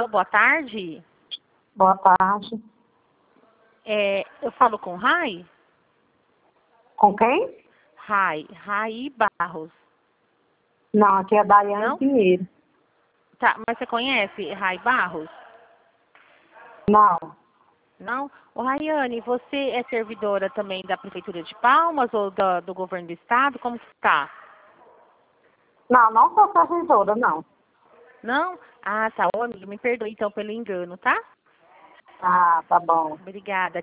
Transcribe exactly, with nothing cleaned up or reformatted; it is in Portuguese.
Alô, boa tarde. Boa tarde. É, eu falo com Rai? Com quem? Rai, Rai Barros. Não, aqui é Daiane Não? Pinheiro. Tá, mas você conhece Rai Barros? Não. Não? Ô, Raiane, você é servidora também da Prefeitura de Palmas ou da- do Governo do Estado? Como que está? Não, não sou servidora, não. Não? Ah, tá. Ô, amiga, me perdoe então pelo engano, tá? Ah, tá bom. Obrigada.